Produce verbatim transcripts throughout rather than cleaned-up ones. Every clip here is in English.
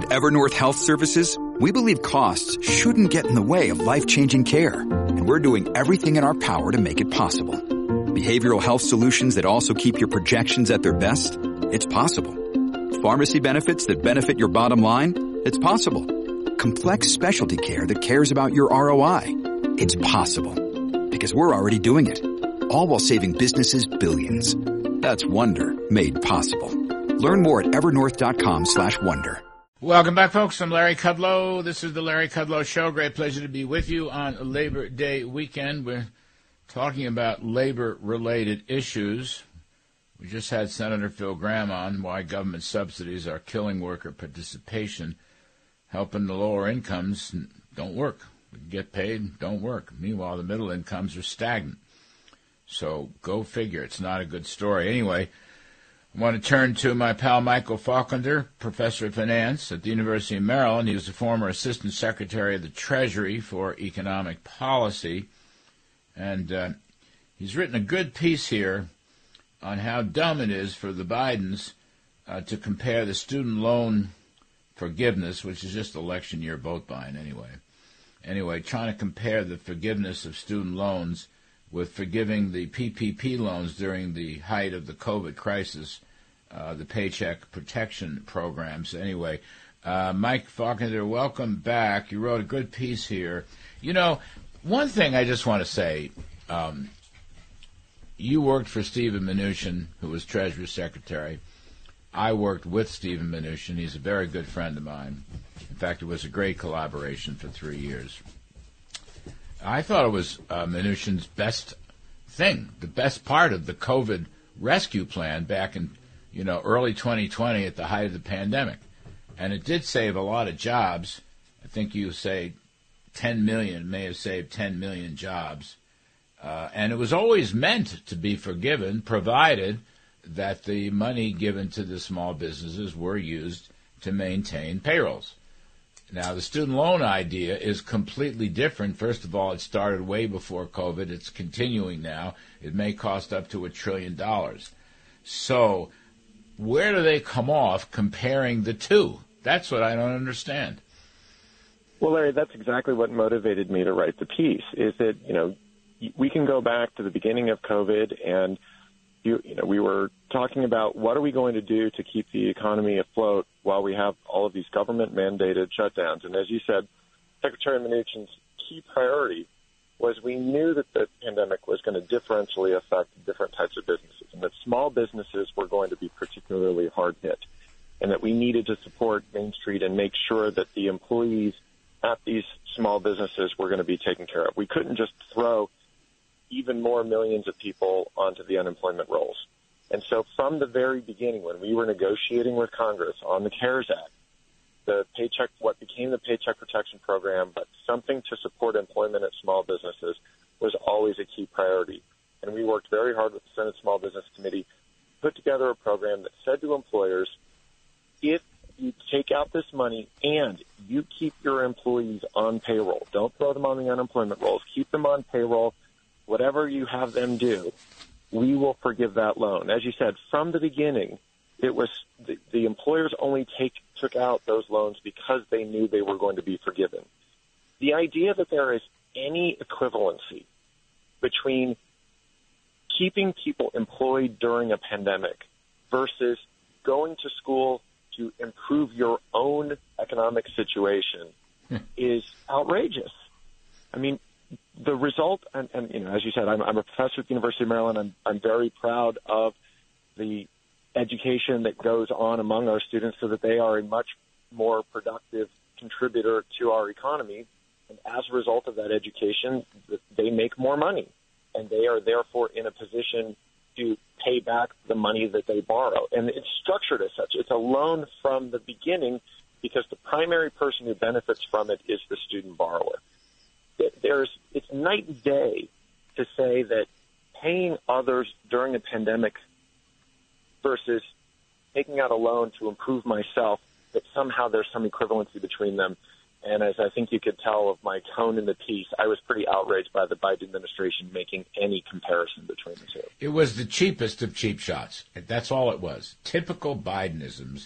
At Evernorth Health Services, we believe costs shouldn't get in the way of life-changing care, and we're doing everything in our power to make it possible. Behavioral health solutions that also keep your projections at their best? It's possible. Pharmacy benefits that benefit your bottom line? It's possible. Complex specialty care that cares about your R O I? It's possible. Because we're already doing it. All while saving businesses billions. That's Wonder made possible. Learn more at evernorth.com slash wonder. Welcome back, folks. I'm Larry Kudlow. This is the Larry Kudlow Show. Great pleasure to be with you on Labor Day weekend. We're talking about labor-related issues. We just had Senator Phil Gramm on why government subsidies are killing worker participation, helping the lower incomes don't work. We get paid, don't work. Meanwhile, the middle incomes are stagnant. So go figure. It's not a good story. Anyway, I want to turn to my pal Michael Faulkner, professor of finance at the University of Maryland. He was the former assistant secretary of the Treasury for economic policy. And uh, he's written a good piece here on how dumb it is for the Bidens uh, to compare the student loan forgiveness, which is just election year vote buying anyway. Anyway, trying to compare the forgiveness of student loans with forgiving the P P P loans during the height of the COVID crisis, uh, the Paycheck Protection Programs. Anyway, uh, Mike Faulkner, welcome back. You wrote a good piece here. You know, one thing I just want to say, um, you worked for Stephen Mnuchin, who was Treasury Secretary. I worked with Stephen Mnuchin. He's a very good friend of mine. In fact, it was a great collaboration for three years. I thought it was uh, Mnuchin's best thing, the best part of the COVID rescue plan back in, you know, early twenty twenty at the height of the pandemic. And it did save a lot of jobs. I think you say ten million, may have saved ten million jobs. Uh, and it was always meant to be forgiven, provided that the money given to the small businesses were used to maintain payrolls. Now, the student loan idea is completely different. First of all, it started way before COVID. It's continuing now. It may cost up to a trillion dollars. So where do they come off comparing the two? That's what I don't understand. Well, Larry, that's exactly what motivated me to write the piece, is that, you know, we can go back to the beginning of COVID and, you, you know, we were talking about what are we going to do to keep the economy afloat while we have all of these government-mandated shutdowns. And as you said, Secretary Mnuchin's key priority was we knew that the pandemic was going to differentially affect different types of businesses and that small businesses were going to be particularly hard hit and that we needed to support Main Street and make sure that the employees at these small businesses were going to be taken care of. We couldn't just throw even more millions of people onto the unemployment rolls. And so from the very beginning, when we were negotiating with Congress on the CARES Act, the paycheck, what became the Paycheck Protection Program, but something to support employment at small businesses, was always a key priority. And we worked very hard with the Senate Small Business Committee, put together a program that said to employers, if you take out this money and you keep your employees on payroll, don't throw them on the unemployment rolls, keep them on payroll, whatever you have them do, we will forgive that loan. As you said, from the beginning, it was the, the employers only take took out those loans because they knew they were going to be forgiven. The idea that there is any equivalency between keeping people employed during a pandemic versus going to school to improve your own economic situation is outrageous. I mean, the result, and, and you know, as you said, I'm, I'm a professor at the University of Maryland. I'm, I'm very proud of the education that goes on among our students so that they are a much more productive contributor to our economy. And as a result of that education, they make more money, and they are therefore in a position to pay back the money that they borrow. And it's structured as such. It's a loan from the beginning because the primary person who benefits from it is the student borrower. There's, it's night and day to say that paying others during a pandemic versus taking out a loan to improve myself, that somehow there's some equivalency between them. And as I think you could tell of my tone in the piece, I was pretty outraged by the Biden administration making any comparison between the two. It was the cheapest of cheap shots. That's all it was. Typical Bidenisms,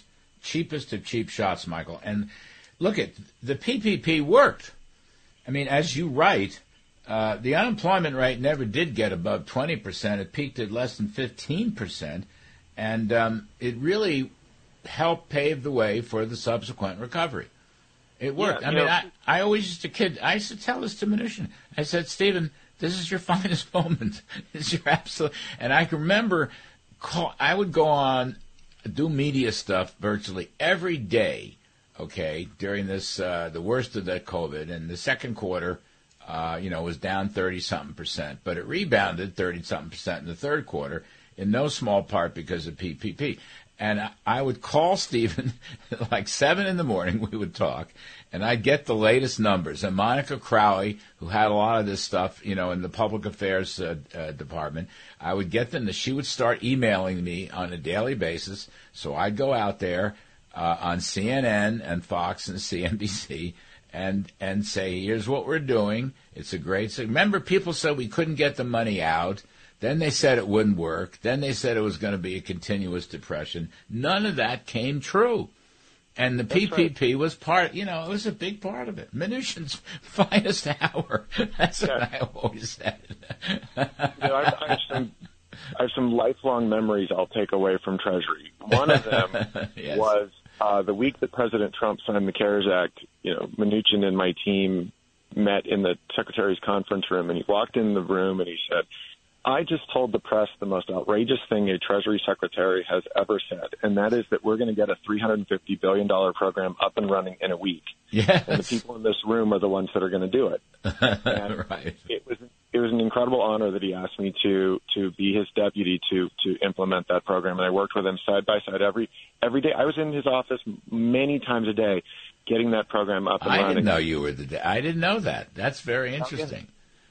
cheapest of cheap shots, Michael. And look, at the P P P worked. I mean, as you write, uh, the unemployment rate never did get above twenty percent. It peaked at less than fifteen percent. And um, it really helped pave the way for the subsequent recovery. It worked. Yeah, I mean, know, I, I always used to kid. I used to tell this to Mnuchin. I said, Stephen, this is your finest moment. It's your absolute. And I can remember, call, I would go on, do media stuff virtually every day. Okay, during this uh, the worst of the COVID, and the second quarter, uh, you know, was down thirty something percent, but it rebounded thirty something percent in the third quarter, in no small part because of P P P. And I would call Stephen like seven in the morning. We would talk, and I'd get the latest numbers. And Monica Crowley, who had a lot of this stuff, you know, in the public affairs uh, uh, department, I would get them. To, she would start emailing me on a daily basis. So I'd go out there uh, on C N N and Fox and C N B C and and say, "Here's what we're doing. It's a great." Remember, people said we couldn't get the money out. Then they said it wouldn't work. Then they said it was going to be a continuous depression. None of that came true. And the That's P P P right. was part, you know, it was a big part of it. Mnuchin's finest hour. That's yeah. what I always said. you know, I, I, have some, I have some lifelong memories I'll take away from Treasury. One of them yes. was uh, the week that President Trump signed the CARES Act. You know, Mnuchin and my team met in the Secretary's conference room, and he walked in the room and he said, I just told the press the most outrageous thing a Treasury Secretary has ever said, and that is that we're going to get a three hundred fifty billion dollars program up and running in a week. Yes. And the people in this room are the ones that are going to do it. And right. It was it was an incredible honor that he asked me to to be his deputy to to implement that program, and I worked with him side by side every every day. I was in his office many times a day getting that program up and I running. I didn't know you were the I didn't know that. That's very interesting.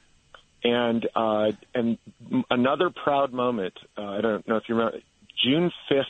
And uh, and another proud moment, uh, I don't know if you remember, June fifth,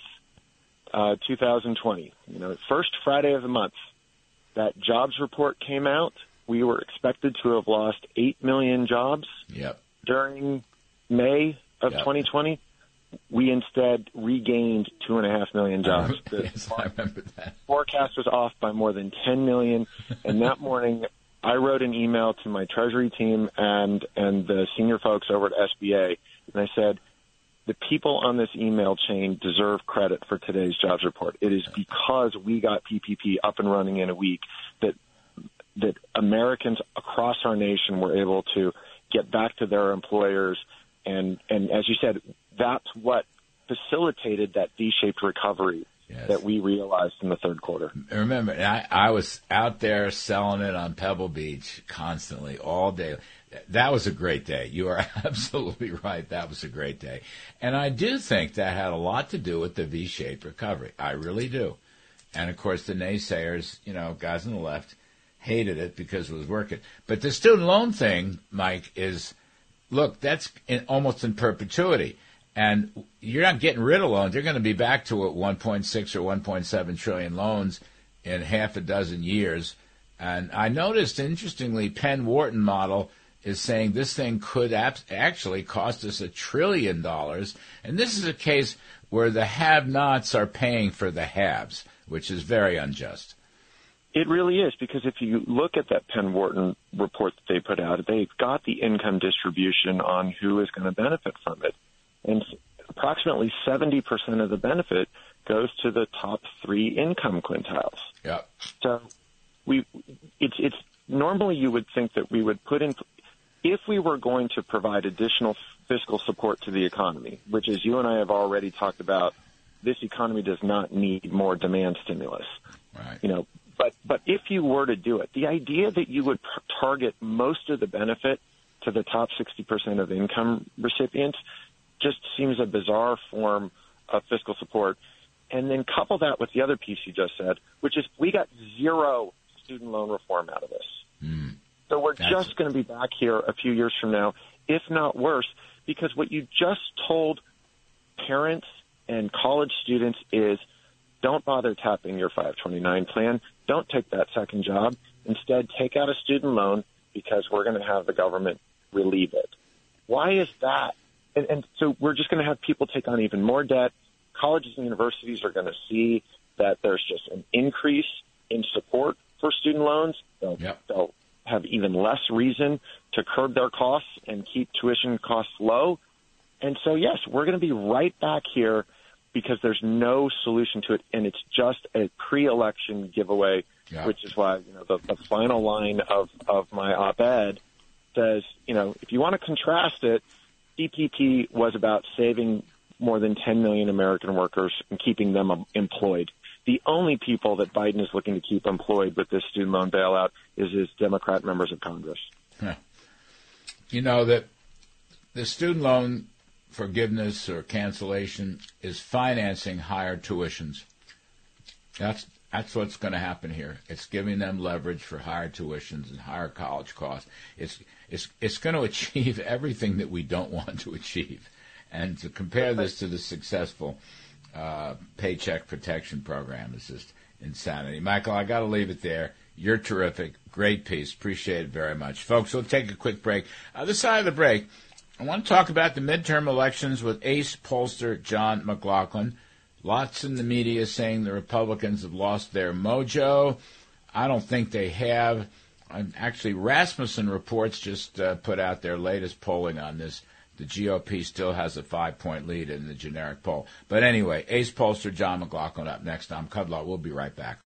uh, two thousand twenty, you know, first Friday of the month, that jobs report came out. We were expected to have lost eight million jobs yep. during May of yep. twenty twenty. We instead regained two and a half million jobs. The yes, I remember that. Forecast was off by more than ten million, and that morning I wrote an email to my Treasury team and, and the senior folks over at S B A, and I said, the people on this email chain deserve credit for today's jobs report. It is because we got P P P up and running in a week that that Americans across our nation were able to get back to their employers. And, and as you said, that's what facilitated that V-shaped recovery. Yes. That we realized in the third quarter. Remember, I, I was out there selling it on Pebble Beach constantly, all day. That was a great day. You are absolutely right. That was a great day. And I do think that had a lot to do with the V-shaped recovery. I really do. And, of course, the naysayers, you know, guys on the left, hated it because it was working. But the student loan thing, Mike, is, look, that's in, almost in perpetuity. And you're not getting rid of loans. They're going to be back to at one point six or one point seven trillion loans in half a dozen years. And I noticed, interestingly, Penn Wharton model is saying this thing could ap- actually cost us a trillion dollars. And this is a case where the have-nots are paying for the haves, which is very unjust. It really is, because if you look at that Penn Wharton report that they put out, they've got the income distribution on who is going to benefit from it. And approximately seventy percent of the benefit goes to the top three income quintiles. Yeah. So we, it's, it's normally you would think that we would put in, if we were going to provide additional fiscal support to the economy, which as you and I have already talked about, this economy does not need more demand stimulus. Right. You know, but, but if you were to do it, the idea that you would target most of the benefit to the top sixty percent of income recipients just seems a bizarre form of fiscal support. And then couple that with the other piece you just said, which is we got zero student loan reform out of this. Mm. So we're That's... just going to be back here a few years from now, if not worse, because what you just told parents and college students is don't bother tapping your five twenty-nine plan. Don't take that second job. Instead, take out a student loan because we're going to have the government relieve it. Why is that? And, and so we're just going to have people take on even more debt. Colleges and universities are going to see that there's just an increase in support for student loans. They'll, yep. they'll have even less reason to curb their costs and keep tuition costs low. And so, yes, we're going to be right back here because there's no solution to it, and it's just a pre-election giveaway, yeah. which is why, you know, the, the final line of, of my op-ed says, you know, if you want to contrast it, C P P was about saving more than ten million American workers and keeping them employed. The only people that Biden is looking to keep employed with this student loan bailout is his Democrat members of Congress. Huh. You know that the student loan forgiveness or cancellation is financing higher tuitions. That's that's what's going to happen here. It's giving them leverage for higher tuitions and higher college costs. It's it's it's going to achieve everything that we don't want to achieve. And to compare this to the successful uh, Paycheck Protection Program is just insanity. Michael, I got to leave it there. You're terrific. Great piece. Appreciate it very much. Folks, we'll take a quick break. Other side of the break, I want to talk about the midterm elections with ace pollster John McLaughlin. Lots in the media saying the Republicans have lost their mojo. I don't think they have. Actually, Rasmussen Reports just uh, put out their latest polling on this. The G O P still has a five-point lead in the generic poll. But anyway, ace pollster John McLaughlin up next. I'm Kudlow. We'll be right back.